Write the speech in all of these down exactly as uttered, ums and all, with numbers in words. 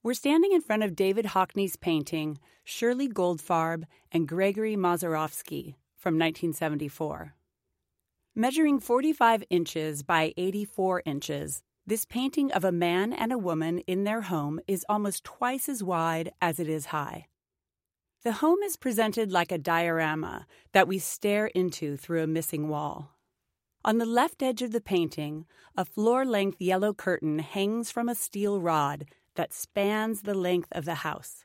We're standing in front of David Hockney's painting, Shirley Goldfarb and Gregory Mazerovsky, from nineteen seventy-four. Measuring forty-five inches by eighty-four inches, this painting of a man and a woman in their home is almost twice as wide as it is high. The home is presented like a diorama that we stare into through a missing wall. On the left edge of the painting, a floor-length yellow curtain hangs from a steel rod that spans the length of the house.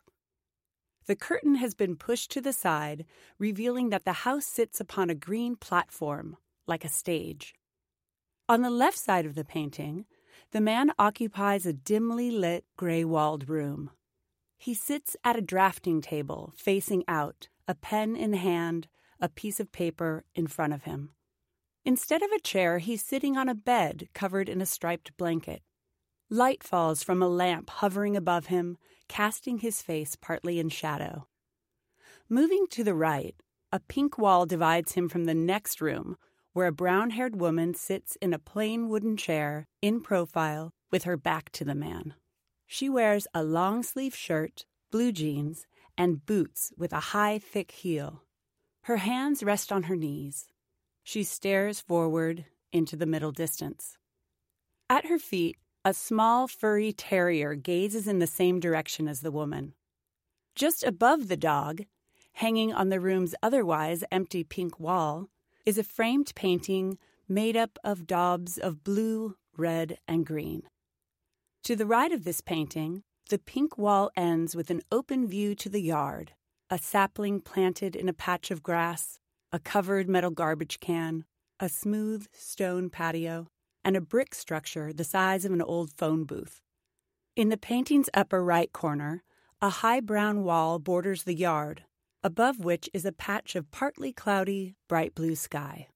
The curtain has been pushed to the side, revealing that the house sits upon a green platform, like a stage. On the left side of the painting, the man occupies a dimly lit, gray-walled room. He sits at a drafting table, facing out, a pen in hand, a piece of paper in front of him. Instead of a chair, he's sitting on a bed covered in a striped blanket. Light falls from a lamp hovering above him, casting his face partly in shadow. Moving to the right, a pink wall divides him from the next room, where a brown-haired woman sits in a plain wooden chair, in profile, with her back to the man. She wears a long-sleeve shirt, blue jeans, and boots with a high, thick heel. Her hands rest on her knees. She stares forward into the middle distance. At her feet, a small, furry terrier gazes in the same direction as the woman. Just above the dog, hanging on the room's otherwise empty pink wall, is a framed painting made up of daubs of blue, red, and green. To the right of this painting, the pink wall ends with an open view to the yard, a sapling planted in a patch of grass, a covered metal garbage can, a smooth stone patio, and a brick structure the size of an old phone booth. In the painting's upper right corner, a high brown wall borders the yard, above which is a patch of partly cloudy, bright blue sky.